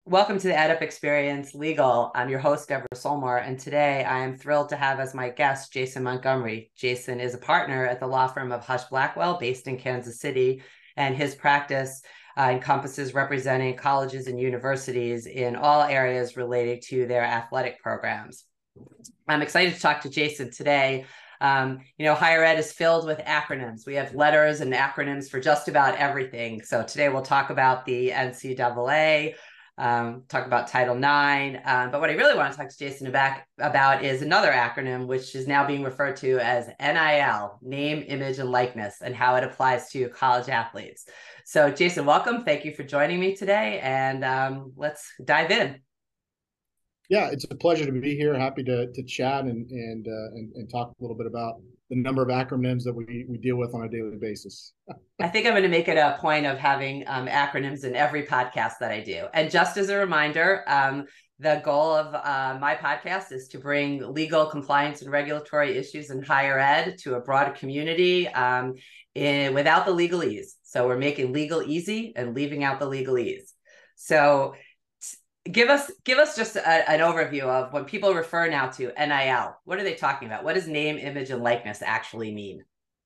Welcome to the EdUp Experience Legal. I'm your host, Deborah Solmar, and today I am thrilled to have as my guest Jason Montgomery. Jason is a partner at the law firm of Husch Blackwell, based in Kansas City, and his practice encompasses representing colleges and universities in all areas related to their athletic programs. I'm excited to talk to Jason today. Higher ed is filled with acronyms. We have letters and acronyms for just about everything. So today we'll talk about the NCAA, talk about Title IX. But what I really want to talk to Jason about is another acronym, which is now being referred to as NIL, name, image, and likeness, and how it applies to college athletes. So Jason, welcome. Thank you for joining me today. And let's dive in. Yeah, it's a pleasure to be here. Happy to chat and talk a little bit about the number of acronyms that we deal with on a daily basis. I think I'm going to make it a point of having acronyms in every podcast that I do. And just as a reminder, the goal of my podcast is to bring legal, compliance, and regulatory issues in higher ed to a broader community without the legalese. So we're making legal easy and leaving out the legalese. So give us just an overview of when people refer now to NIL. What are they talking about? What does name, image, and likeness actually mean?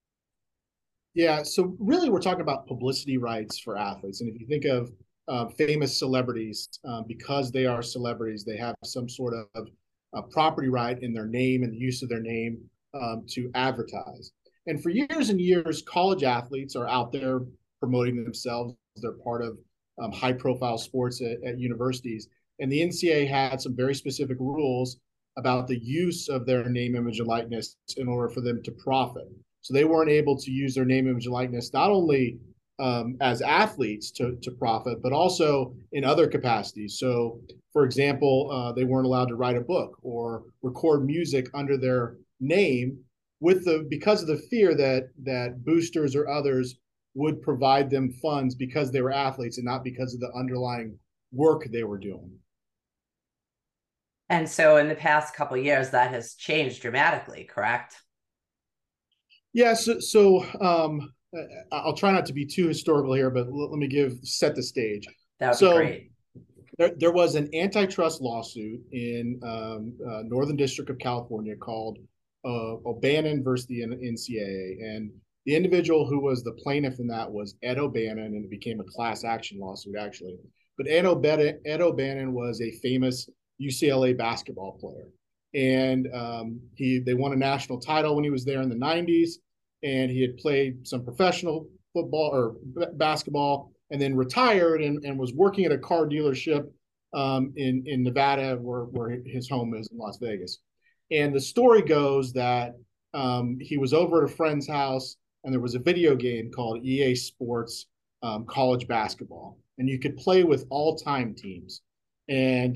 Yeah, so really we're talking about publicity rights for athletes. And if you think of famous celebrities, because they are celebrities, they have some sort of property right in their name and the use of their name to advertise. And for years and years, college athletes are out there promoting themselves. They're part of high-profile sports at universities. And the NCAA had some very specific rules about the use of their name, image, and likeness in order for them to profit. So they weren't able to use their name, image, and likeness not only as athletes to profit, but also in other capacities. So, for example, they weren't allowed to write a book or record music under their name because of the fear that boosters or others would provide them funds because they were athletes and not because of the underlying work they were doing. And so in the past couple of years, that has changed dramatically, correct? Yeah, so I'll try not to be too historical here, but let me set the stage. That would be great. There was an antitrust lawsuit in Northern District of California called O'Bannon versus the NCAA, and the individual who was the plaintiff in that was Ed O'Bannon, and it became a class action lawsuit, actually. But Ed O'Bannon was a famous UCLA basketball player. And they won a national title when he was there in the 90s. And he had played some professional football or basketball and then retired and was working at a car dealership in Nevada, where his home is in Las Vegas. And the story goes that he was over at a friend's house, and there was a video game called EA Sports College Basketball, and you could play with all-time teams. And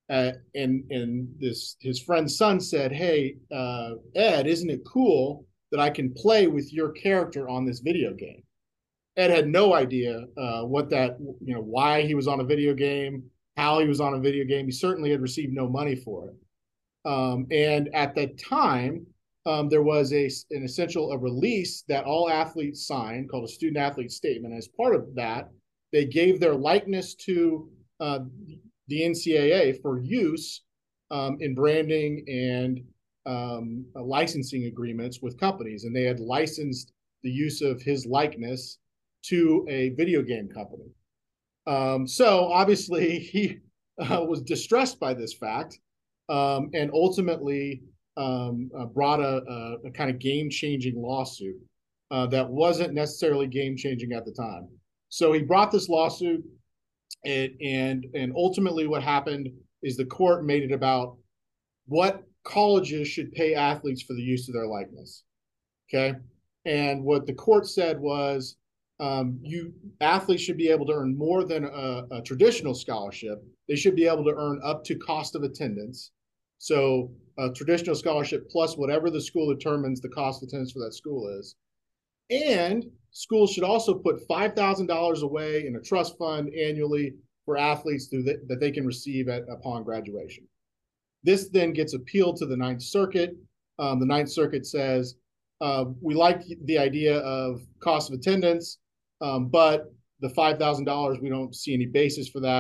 his friend's son said, "Hey, Ed, isn't it cool that I can play with your character on this video game?" Ed had no idea why he was on a video game, how he was on a video game. He certainly had received no money for it. And at that time, there was a release that all athletes signed called a student athlete statement. As part of that, they gave their likeness to the NCAA for use in branding and licensing agreements with companies. And they had licensed the use of his likeness to a video game company. So obviously he was distressed by this fact and ultimately brought a kind of game-changing lawsuit that wasn't necessarily game-changing at the time. So he brought this lawsuit, and ultimately what happened is the court made it about what colleges should pay athletes for the use of their likeness. Okay. And what the court said was athletes should be able to earn more than a traditional scholarship. They should be able to earn up to cost of attendance. So a traditional scholarship plus whatever the school determines the cost of attendance for that school is. And schools should also put $5,000 away in a trust fund annually for athletes that they can receive upon graduation. This then gets appealed to the Ninth Circuit. The Ninth Circuit says, we like the idea of cost of attendance, but the $5,000, we don't see any basis for that.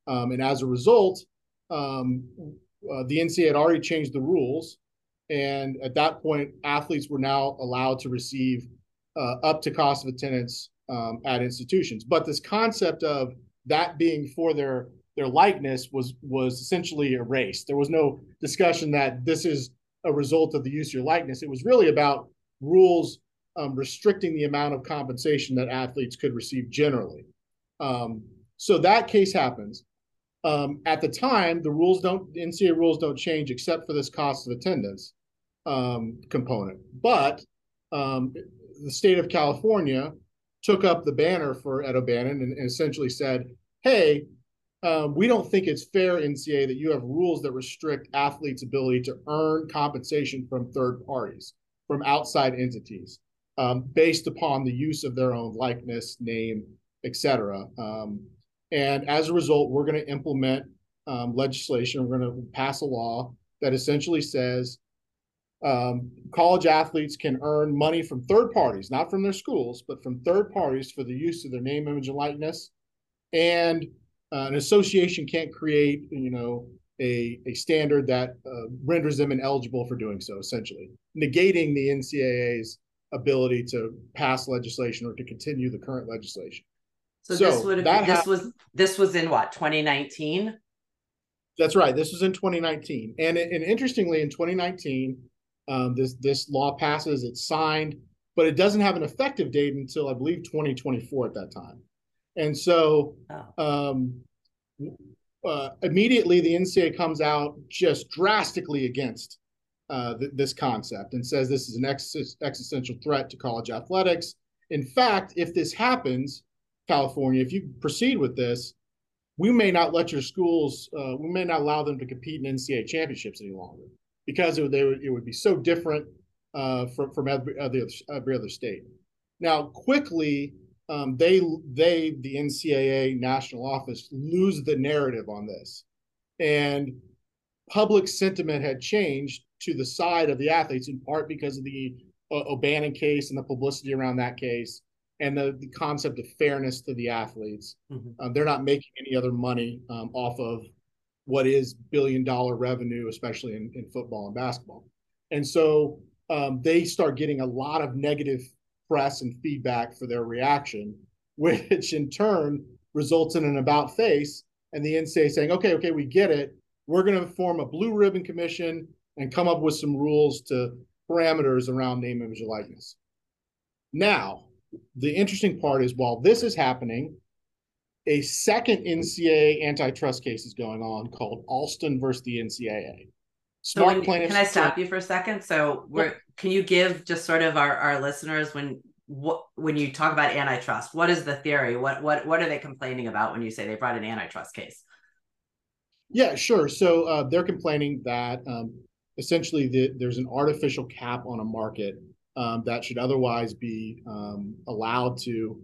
And as a result, the NCAA had already changed the rules. And at that point, athletes were now allowed to receive up to cost of attendance at institutions. But this concept of that being for their likeness was essentially erased. There was no discussion that this is a result of the use of your likeness. It was really about rules restricting the amount of compensation that athletes could receive generally. So that case happens. At the time, the NCAA rules don't change except for this cost of attendance component. But the state of California took up the banner for Ed O'Bannon and essentially said, hey, we don't think it's fair, NCAA, that you have rules that restrict athletes' ability to earn compensation from third parties, from outside entities, based upon the use of their own likeness, name, et cetera. And as a result, we're going to implement legislation. We're going to pass a law that essentially says college athletes can earn money from third parties, not from their schools, but from third parties for the use of their name, image, and likeness. And an association can't create, a standard that renders them ineligible for doing so, essentially negating the NCAA's ability to pass legislation or to continue the current legislation. So this was in what, 2019? That's right. This was in 2019, and interestingly, in 2019, this law passes. It's signed, but it doesn't have an effective date until I believe 2024 at that time. And so, immediately the NCAA comes out just drastically against this concept and says this is an existential threat to college athletics. In fact, if this happens, California, if you proceed with this, we may not let your schools, we may not allow them to compete in NCAA championships any longer because it would be so different from every other state. Now, quickly, the NCAA national office lose the narrative on this, and public sentiment had changed to the side of the athletes, in part because of the O'Bannon case and the publicity around that case, and the concept of fairness to the athletes. Mm-hmm. They're not making any other money off of what is billion-dollar revenue, especially in football and basketball. And so they start getting a lot of negative press and feedback for their reaction, which in turn results in an about face, and the NCAA saying, okay, we get it. We're going to form a blue ribbon commission and come up with some rules to parameters around name, image, and likeness. Now, the interesting part is while this is happening, a second NCAA antitrust case is going on called Alston versus the NCAA. Can I stop you for a second? So can you give just sort of our listeners when you talk about antitrust, what is the theory? What are they complaining about when you say they brought an antitrust case? Yeah, sure. So they're complaining that essentially there's an artificial cap on a market that should otherwise be allowed to,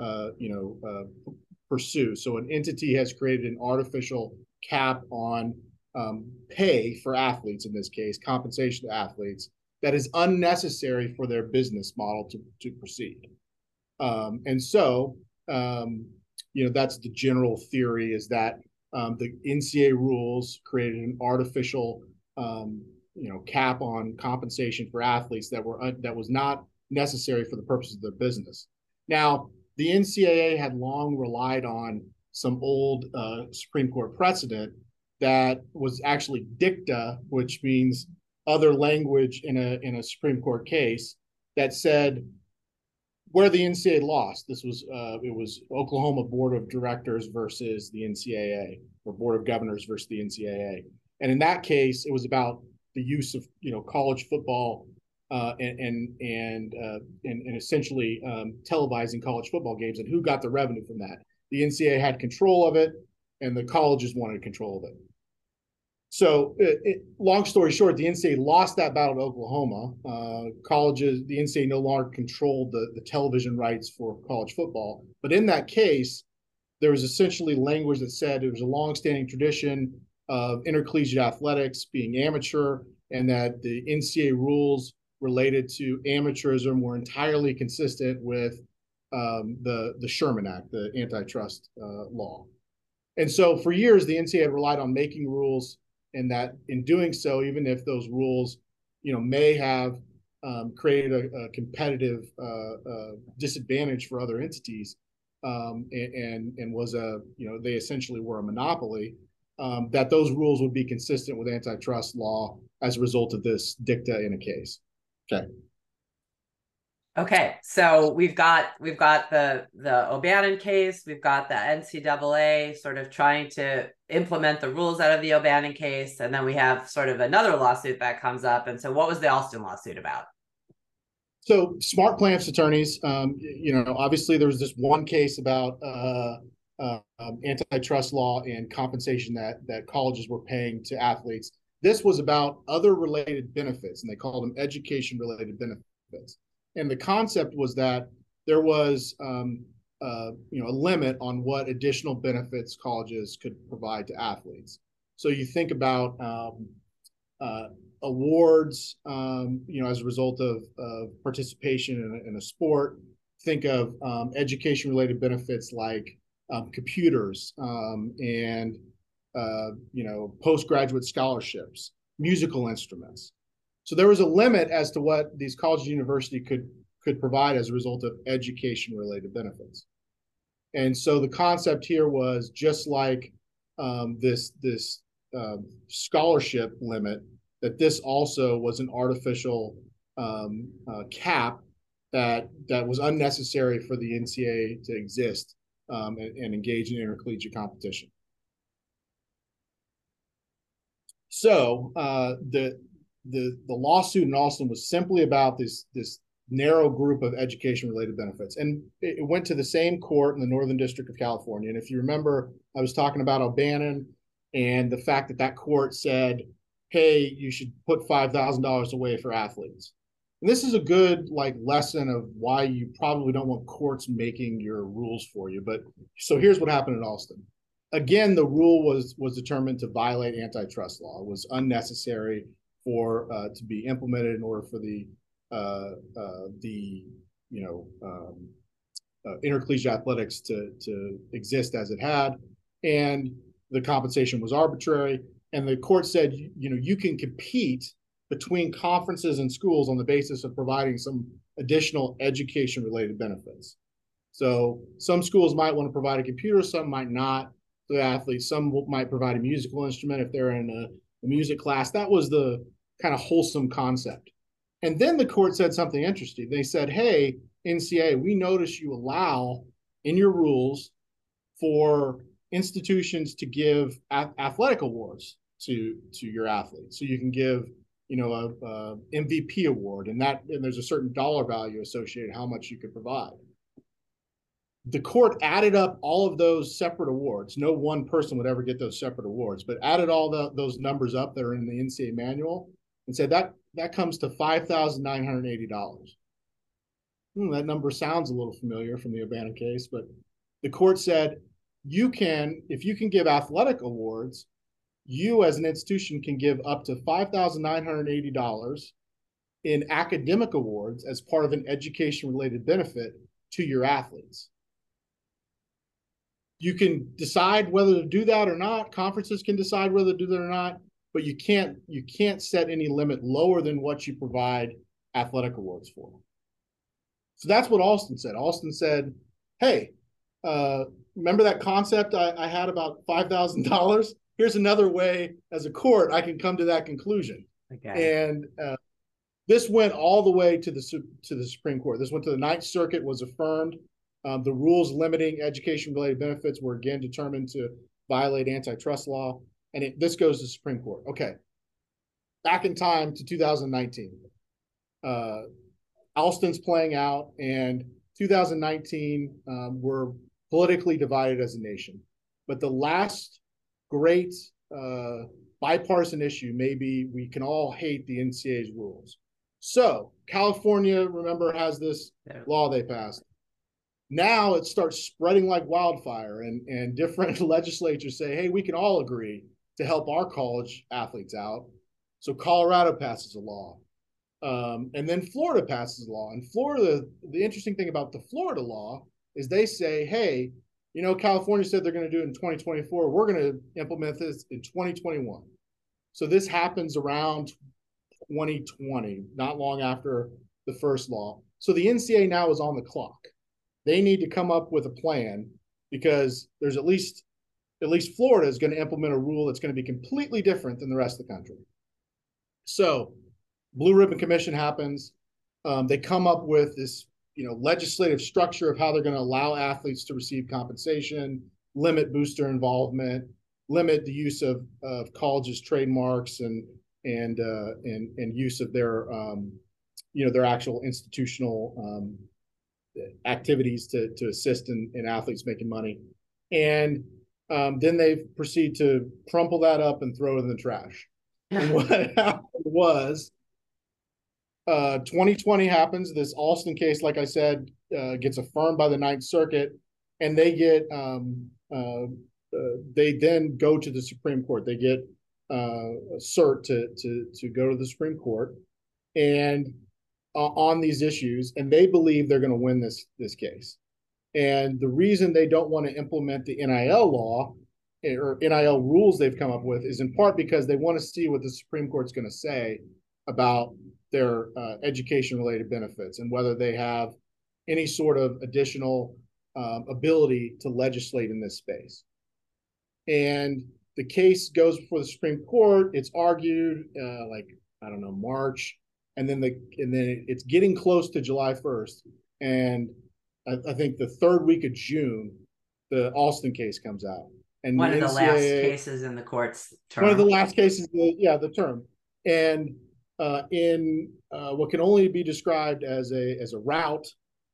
pursue. So an entity has created an artificial cap on pay for athletes, in this case, compensation to athletes, that is unnecessary for their business model to proceed. And so, that's the general theory, is that the NCAA rules created an artificial cap on compensation for athletes that was not necessary for the purposes of their business. Now, the NCAA had long relied on some old Supreme Court precedent that was actually dicta, which means other language in a Supreme Court case, that said where the NCAA lost. This was it was Oklahoma Board of Directors versus the NCAA, or Board of Governors versus the NCAA. And in that case, it was about the use of college football and essentially televising college football games, and who got the revenue from that. The NCAA had control of it, and the colleges wanted control of it. So, long story short, the NCAA lost that battle to Oklahoma. The NCAA no longer controlled the television rights for college football. But in that case, there was essentially language that said it was a longstanding tradition of intercollegiate athletics being amateur, and that the NCAA rules related to amateurism were entirely consistent with the Sherman Act, the antitrust law. And so for years, the NCAA had relied on making rules, and that in doing so, even if those rules, may have created a competitive disadvantage for other entities, and was they essentially were a monopoly, that those rules would be consistent with antitrust law as a result of this dicta in a case. Okay. Okay, so we've got the O'Bannon case, we've got the NCAA sort of trying to implement the rules out of the O'Bannon case, and then we have sort of another lawsuit that comes up. And so what was the Alston lawsuit about? So smart plaintiffs attorneys, obviously there was this one case about antitrust law and compensation that colleges were paying to athletes. This was about other related benefits, and they called them education related benefits. And the concept was that there was a limit on what additional benefits colleges could provide to athletes. So you think about awards, as a result of participation in a sport. Think of education-related benefits like computers, and postgraduate scholarships, musical instruments. So there was a limit as to what these colleges and universities could provide as a result of education-related benefits. And so the concept here was just like this scholarship limit, that this also was an artificial cap that was unnecessary for the NCAA to exist, and engage in intercollegiate competition. So the lawsuit in Alston was simply about this narrow group of education-related benefits, and it went to the same court in the Northern District of California. And if you remember, I was talking about O'Bannon and the fact that court said, hey, you should put $5,000 away for athletes. And this is a good lesson of why you probably don't want courts making your rules for you. But so here's what happened in Alston. Again, the rule was determined to violate antitrust law. It was unnecessary to be implemented in order for the intercollegiate athletics to exist as it had, and the compensation was arbitrary. And the court said, you can compete between conferences and schools on the basis of providing some additional education-related benefits. So some schools might want to provide a computer, some might not for the athletes. Some might provide a musical instrument if they're in a music class. That was the kind of wholesome concept. And then the court said something interesting. They said, hey, NCAA, we notice you allow in your rules for institutions to give athletic awards to your athletes. So you can give, a MVP award, and there's a certain dollar value associated how much you could provide. The court added up all of those separate awards. No one person would ever get those separate awards, but added all those numbers up that are in the NCAA manual and said that comes to $5,980. That number sounds a little familiar from the O'Bannon case, but the court said, if you can give athletic awards, you as an institution can give up to $5,980 in academic awards as part of an education-related benefit to your athletes. You can decide whether to do that or not. Conferences can decide whether to do that or not, but you can't set any limit lower than what you provide athletic awards for. So that's what Alston said. Alston said, hey, remember that concept I had about $5,000? Here's another way as a court I can come to that conclusion. Okay. And this went all the way to the Supreme Court. This went to the Ninth Circuit, was affirmed. The rules limiting education-related benefits were again determined to violate antitrust law, and this goes to the Supreme Court. Okay, back in time to 2019. Alston's playing out, and 2019, we're politically divided as a nation. But the last great bipartisan issue may be we can all hate the NCAA's rules. So California, remember, has this law they passed. Now it starts spreading like wildfire, and different legislatures say, hey, we can all agree to help our college athletes out. So Colorado passes a law. And then Florida passes a law. And Florida, the interesting thing about the Florida law is they say, hey, California said they're going to do it in 2024. We're going to implement this in 2021. So this happens around 2020, not long after the first law. So the NCAA now is on the clock. They need to come up with a plan because there's at least Florida is going to implement a rule that's going to be completely different than the rest of the country. So Blue Ribbon Commission happens. They come up with this, legislative structure of how they're going to allow athletes to receive compensation, limit booster involvement, limit the use of colleges' trademarks and use of their their actual institutional activities to assist in athletes making money. And then they proceed to crumple that up and throw it in the trash. And what happened was 2020 happens. This Alston case, like I said, gets affirmed by the Ninth Circuit, and they get they then go to the Supreme Court. They get cert to go to the Supreme Court and on these issues, and they believe they're going to win this case. And the reason they don't want to implement the NIL law or NIL rules they've come up with is in part because they want to see what the Supreme Court's going to say about their education-related benefits and whether they have any sort of additional ability to legislate in this space. And the case goes before the Supreme Court. It's argued March, and then it's getting close to July 1st, and I think the third week of June, the Alston case comes out. And one of the last cases in the court's term. One of the last cases, the term. And in what can only be described as a rout,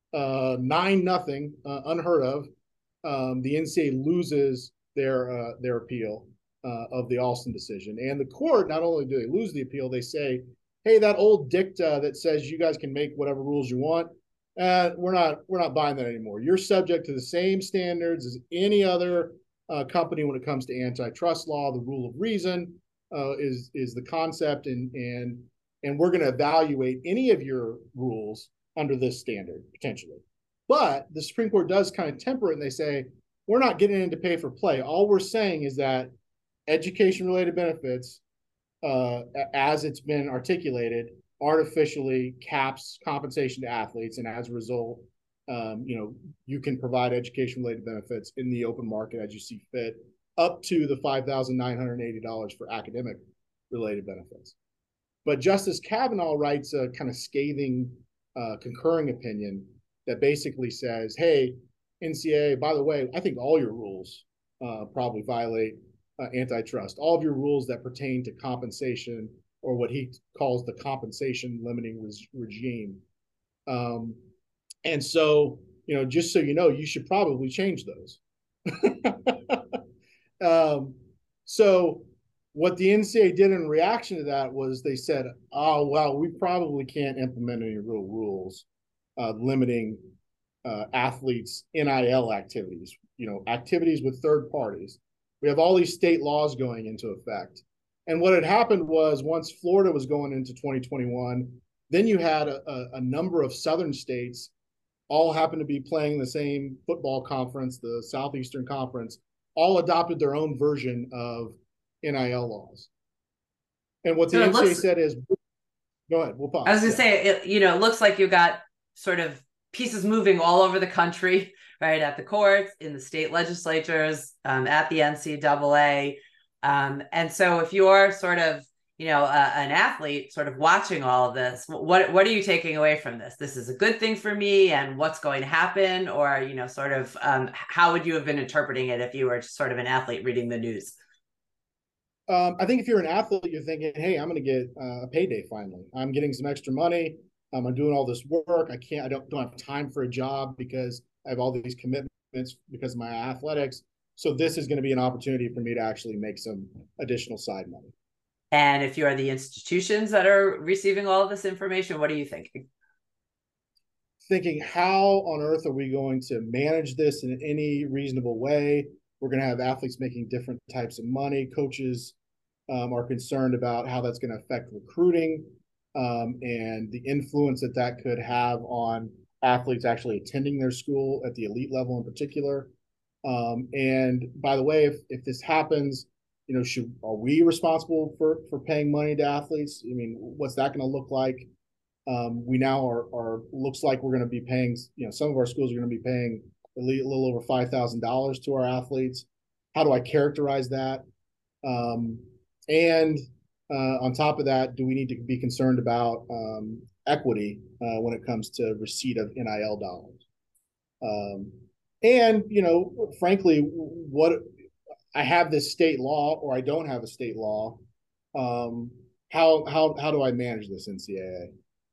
9-0, unheard of, the NCAA loses their appeal of the Alston decision. And the court, not only do they lose the appeal, they say, hey, that old dicta that says you guys can make whatever rules you want, we're not buying that anymore. You're subject to the same standards as any other company when it comes to antitrust law. The rule of reason is the concept, and we're going to evaluate any of your rules under this standard potentially. But the Supreme Court does kind of temper it, and they say we're not getting into pay for play. All we're saying is that education-related benefits, as it's been articulated, artificially caps compensation to athletes, and as a result, you can provide education-related benefits in the open market as you see fit, up to the $5,980 for academic-related benefits. But Justice Kavanaugh writes a kind of scathing concurring opinion that basically says, hey, NCAA, by the way, I think all your rules probably violate antitrust. All of your rules that pertain to compensation, or what he calls the compensation limiting regime. And so, just so you know, you should probably change those. So what the NCAA did in reaction to that was they said, oh, well, we probably can't implement any real rules limiting athletes' NIL activities, activities with third parties. We have all these state laws going into effect. And what had happened was, once Florida was going into 2021, then you had a number of southern states all happened to be playing the same football conference, the Southeastern Conference, all adopted their own version of NIL laws. And what the NCAA said is, go ahead, we'll pause. I was going to say, it looks like you got sort of pieces moving all over the country, right? At the courts, in the state legislatures, at the NCAA. And so if you're sort of, an athlete sort of watching all of this, what are you taking away from this? This is a good thing for me, and what's going to happen? Or, sort of, how would you have been interpreting it if you were sort of an athlete reading the news? I think if you're an athlete, you're thinking, hey, I'm going to get a payday finally. I'm getting some extra money. I'm doing all this work. I don't have time for a job because I have all these commitments because of my athletics. So this is going to be an opportunity for me to actually make some additional side money. And if you are the institutions that are receiving all of this information, what are you thinking? Thinking, how on earth are we going to manage this in any reasonable way? We're going to have athletes making different types of money. Coaches are concerned about how that's going to affect recruiting and the influence that could have on athletes actually attending their school at the elite level in particular. And by the way, if this happens, are we responsible for paying money to athletes? I mean, what's that going to look like? We now are looks like we're going to be paying, some of our schools are going to be paying a little over $5,000 to our athletes. How do I characterize that? And on top of that, do we need to be concerned about equity when it comes to receipt of NIL dollars? And frankly, what I have this state law or I don't have a state law. How do I manage this NCAA?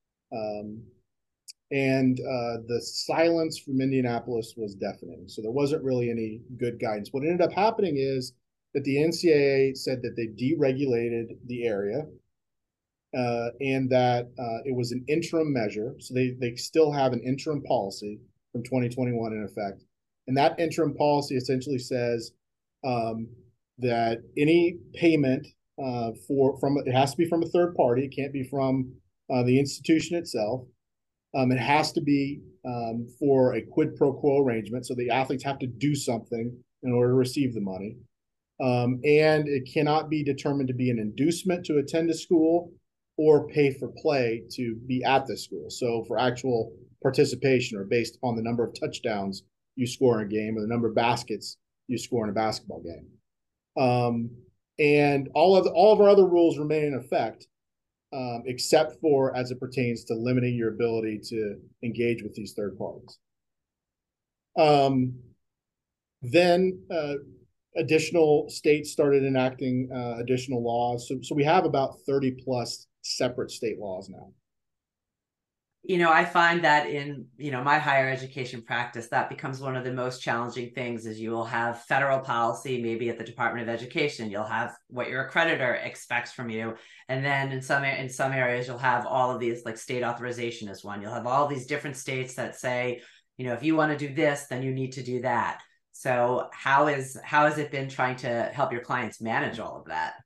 And the silence from Indianapolis was deafening. So there wasn't really any good guidance. What ended up happening is that the NCAA said that they deregulated the area and that it was an interim measure. So they still have an interim policy from 2021 in effect. And that interim policy essentially says that any payment it has to be from a third party. It can't be from the institution itself. It has to be for a quid pro quo arrangement. So the athletes have to do something in order to receive the money. And it cannot be determined to be an inducement to attend a school or pay for play to be at the school. So for actual participation or based upon the number of touchdowns you score in a game or the number of baskets you score in a basketball game. And all of our other rules remain in effect, except for as it pertains to limiting your ability to engage with these third parties. Then additional states started enacting additional laws. So we have about 30 plus separate state laws now. I find that in, my higher education practice, that becomes one of the most challenging things is you will have federal policy, maybe at the Department of Education, you'll have what your accreditor expects from you. And then in some areas, you'll have all of these, like state authorization is one. You'll have all these different states that say, if you want to do this, then you need to do that. So how has it been trying to help your clients manage all of that?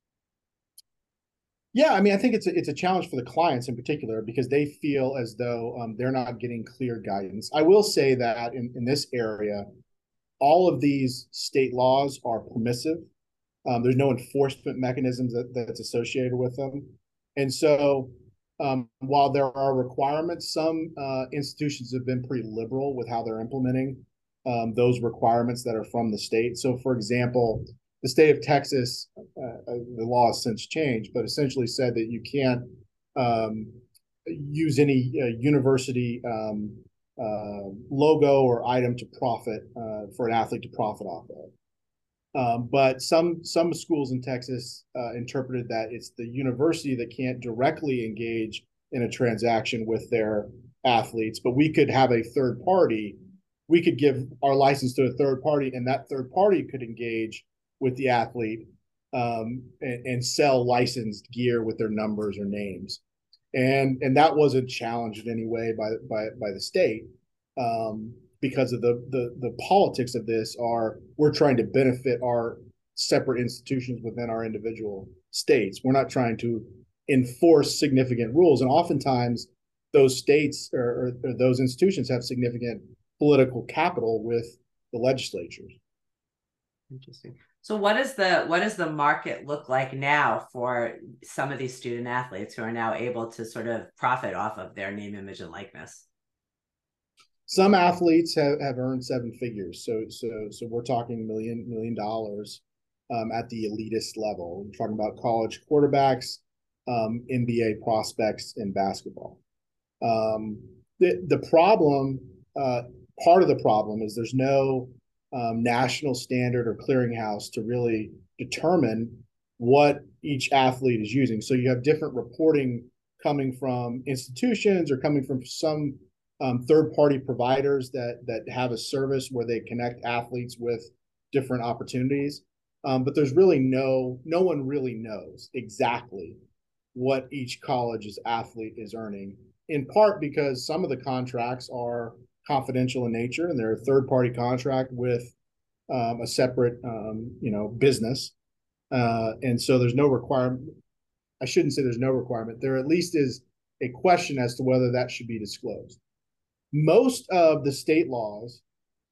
Yeah, I mean, I think it's a challenge for the clients in particular because they feel as though they're not getting clear guidance. I will say that in this area, all of these state laws are permissive. There's no enforcement mechanisms that's associated with them. And so while there are requirements, some institutions have been pretty liberal with how they're implementing those requirements that are from the state. So for example, the state of Texas, the law has since changed, but essentially said that you can't use any university logo or item to profit for an athlete to profit off of. But some schools in Texas interpreted that it's the university that can't directly engage in a transaction with their athletes, but we could have a third party. We could give our license to a third party, and that third party could engage with the athlete and sell licensed gear with their numbers or names, and that wasn't challenged in any way by the state because of the politics of this. We're trying to benefit our separate institutions within our individual states. We're not trying to enforce significant rules, and oftentimes those states or those institutions have significant political capital with the legislatures. Interesting. So what does the market look like now for some of these student athletes who are now able to sort of profit off of their name, image, and likeness? Some athletes have earned seven figures. So we're talking million dollars at the elitist level. We're talking about college quarterbacks, NBA prospects in basketball. The problem, part of the problem is there's no national standard or clearinghouse to really determine what each athlete is using. So you have different reporting coming from institutions or coming from some third-party providers that have a service where they connect athletes with different opportunities. But there's really no one really knows exactly what each college's athlete is earning, in part because some of the contracts are confidential in nature and they're a third-party contract with a separate business. And so there's no requirement. I shouldn't say there's no requirement. There at least is a question as to whether that should be disclosed. Most of the state laws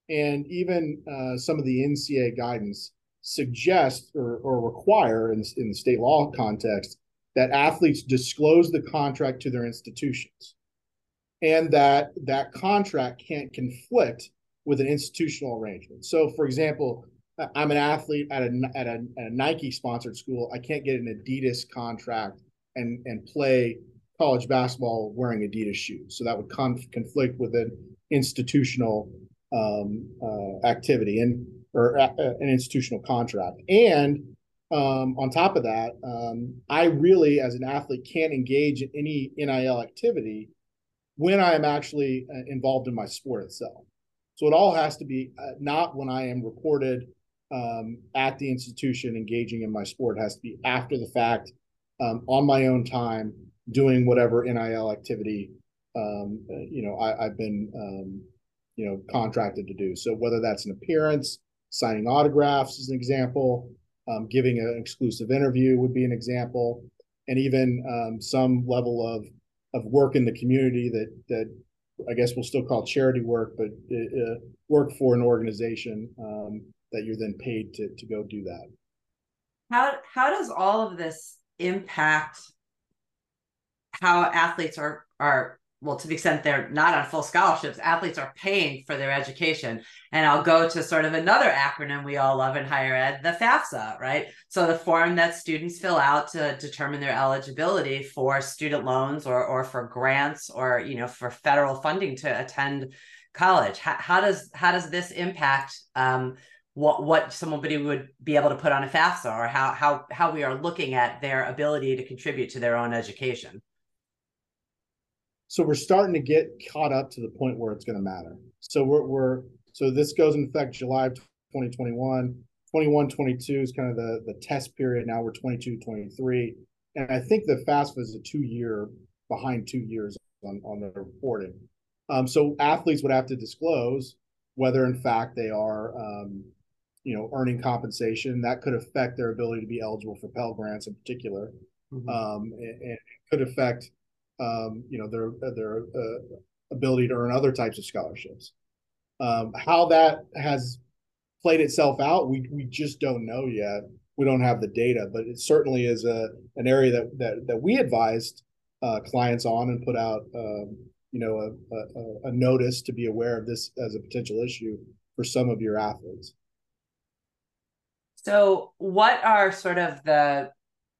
And even some of the NCAA guidance suggest or require in the state law context that athletes disclose the contract to their institutions, and that contract can't conflict with an institutional arrangement. So, for example, I'm an athlete at a Nike sponsored school. I can't get an Adidas contract and play college basketball wearing Adidas shoes. So that would conflict with an institutional activity or an institutional contract. And on top of that, I really, as an athlete, can't engage in any NIL activity when I am actually involved in my sport itself. So it all has to be not when I am reported at the institution engaging in my sport. It has to be after the fact, on my own time, doing whatever NIL activity I've been contracted to do. So whether that's an appearance, signing autographs as an example, giving an exclusive interview would be an example, and even some level of work in the community that I guess we'll still call charity work, but work for an organization that you're then paid to go do that. How does all of this impact how athletes are well, to the extent they're not on full scholarships, athletes are paying for their education? And I'll go to sort of another acronym we all love in higher ed, the FAFSA, right? So the form that students fill out to determine their eligibility for student loans or for grants or, for federal funding to attend college. How does this impact what somebody would be able to put on a FAFSA, or how we are looking at their ability to contribute to their own education? So we're starting to get caught up to the point where it's going to matter. So so this goes in effect July of 2021. 21-22 is kind of the test period. Now we're 22-23. And I think the FAFSA is behind 2 years on the reporting. So athletes would have to disclose whether in fact they are earning compensation. That could affect their ability to be eligible for Pell Grants in particular. Mm-hmm. And it could affect their ability to earn other types of scholarships. How that has played itself out, we just don't know yet. We don't have the data, but it certainly is an area that we advised clients on and put out a notice to be aware of this as a potential issue for some of your athletes. So what are sort of the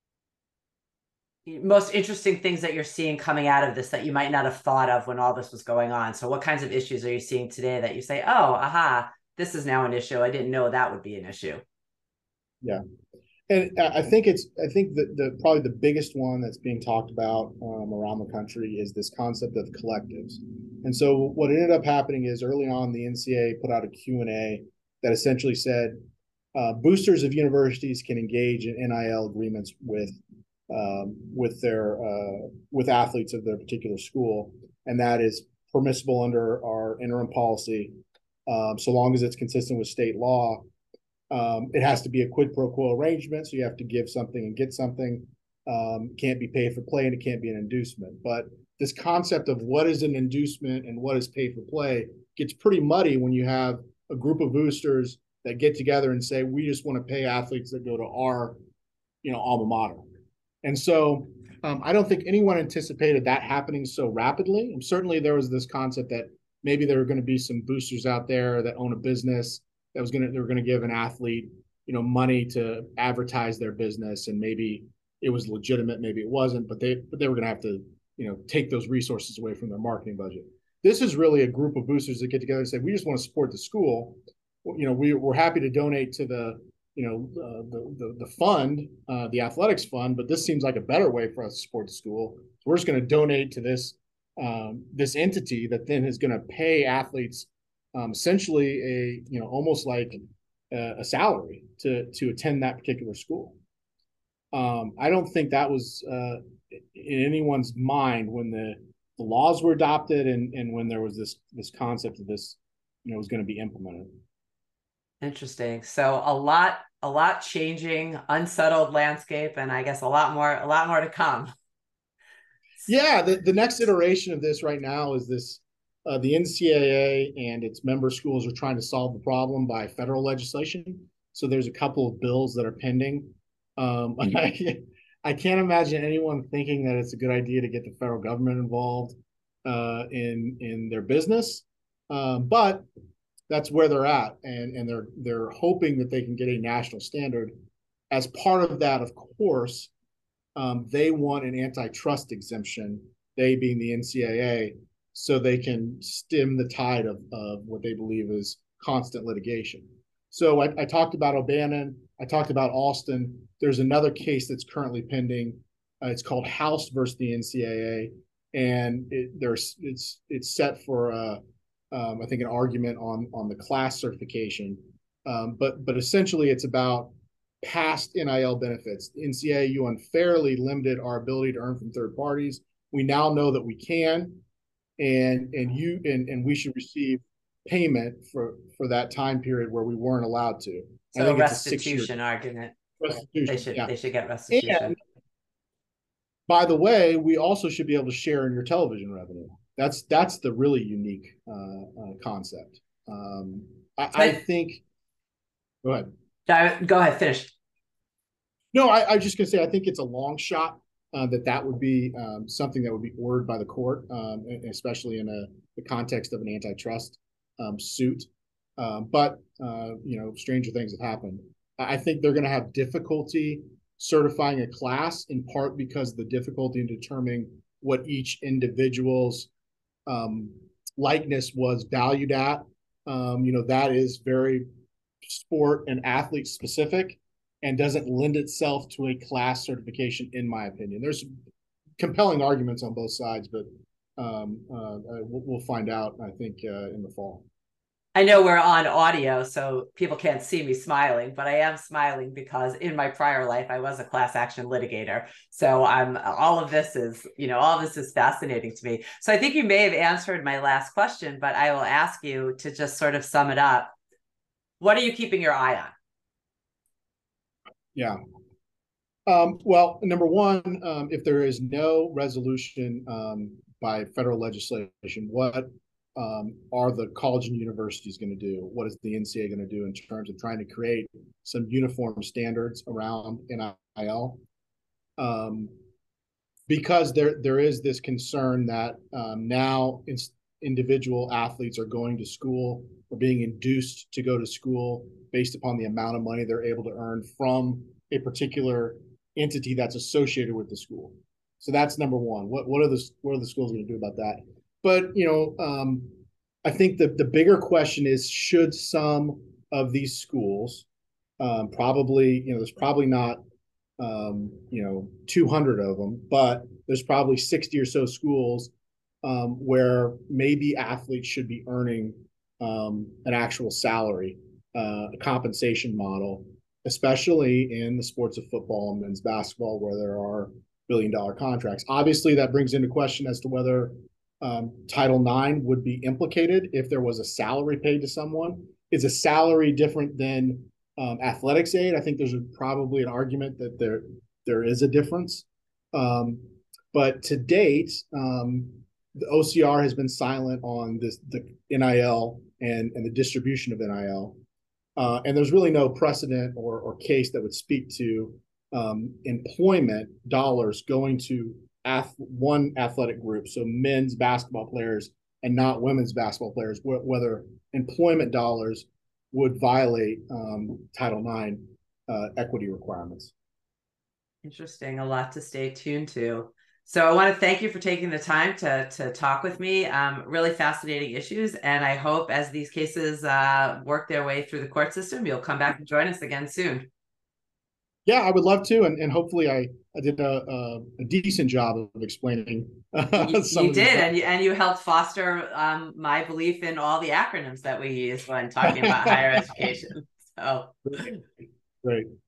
most interesting things that you're seeing coming out of this that you might not have thought of when all this was going on? So what kinds of issues are you seeing today that you say, oh, aha, this is now an issue. I didn't know that would be an issue. Yeah. And I think that probably the biggest one that's being talked about around the country is this concept of collectives. And so what ended up happening is early on, the NCAA put out a Q&A that essentially said boosters of universities can engage in NIL agreements with athletes of their particular school, and that is permissible under our interim policy, so long as it's consistent with state law. It has to be a quid pro quo arrangement, so you have to give something and get something. Can't be pay for play, and it can't be an inducement. But this concept of what is an inducement and what is pay for play gets pretty muddy when you have a group of boosters that get together and say, we just want to pay athletes that go to our alma mater. And so I don't think anyone anticipated that happening so rapidly. And certainly there was this concept that maybe there were going to be some boosters out there that own a business they were going to give an athlete, money to advertise their business, and maybe it was legitimate, maybe it wasn't, but they were going to have to, take those resources away from their marketing budget. This is really a group of boosters that get together and say, we just want to support the school. We're happy to donate to the fund, the athletics fund, but this seems like a better way for us to support the school. So we're just going to donate to this entity that then is going to pay athletes essentially almost like a salary to attend that particular school. I don't think that was in anyone's mind when the laws were adopted and when there was this concept of this was going to be implemented. Interesting. So a lot changing, unsettled landscape, and I guess a lot more to come. Yeah, the next iteration of this right now is this the NCAA and its member schools are trying to solve the problem by federal legislation. So there's a couple of bills that are pending. I can't imagine anyone thinking that it's a good idea to get the federal government involved in their business, but that's where they're at, and they're hoping that they can get a national standard. As part of that, of course, they want an antitrust exemption, they being the NCAA, so they can stem the tide of what they believe is constant litigation. So I talked about O'Bannon. I talked about Alston. There's another case that's currently pending. It's called House versus the NCAA, and it's set for I think an argument on the class certification. But essentially it's about past NIL benefits. The NCAA, you unfairly limited our ability to earn from third parties. We now know that we can, and we should receive payment for that time period where we weren't allowed to. So I think restitution argument. Restitution. They should get restitution. And by the way, we also should be able to share in your television revenue. That's the really unique concept. I think. Go ahead. Go ahead. Finish. No, I just gonna say I think it's a long shot that would be something that would be ordered by the court, especially in the context of an antitrust suit. But stranger things have happened. I think they're going to have difficulty certifying a class, in part because of the difficulty in determining what each individual's likeness was valued at. That is very sport and athlete specific and doesn't lend itself to a class certification, in my opinion. There's compelling arguments on both sides, but we'll find out, I think, in the fall. I know we're on audio, so people can't see me smiling, but I am smiling because in my prior life, I was a class action litigator. So all of this is fascinating to me. So I think you may have answered my last question, but I will ask you to just sort of sum it up. What are you keeping your eye on? Yeah. Well, number one, if there is no resolution by federal legislation, what are the college and universities going to do? What is the NCAA going to do in terms of trying to create some uniform standards around NIL? Because there is this concern that now individual athletes are going to school or being induced to go to school based upon the amount of money they're able to earn from a particular entity that's associated with the school. So that's number one. What are the schools going to do about that? But I think the bigger question is, should some of these schools, probably, there's probably not 200 of them, but there's probably 60 or so schools where maybe athletes should be earning an actual salary, a compensation model, especially in the sports of football and men's basketball, where there are billion-dollar contracts. Obviously, that brings into question as to whether Title IX would be implicated if there was a salary paid to someone. Is a salary different than athletics aid? I think there's probably an argument that there is a difference. But to date, the OCR has been silent on the NIL and the distribution of NIL. And there's really no precedent or case that would speak to employment dollars going to one athletic group, so men's basketball players and not women's basketball players, whether employment dollars would violate Title IX equity requirements. Interesting. A lot to stay tuned to. So I want to thank you for taking the time to talk with me. Really fascinating issues. And I hope as these cases work their way through the court system, you'll come back and join us again soon. Yeah, I would love to. And hopefully I did a decent job of explaining. You did. And you helped foster my belief in all the acronyms that we use when talking about higher education. So great.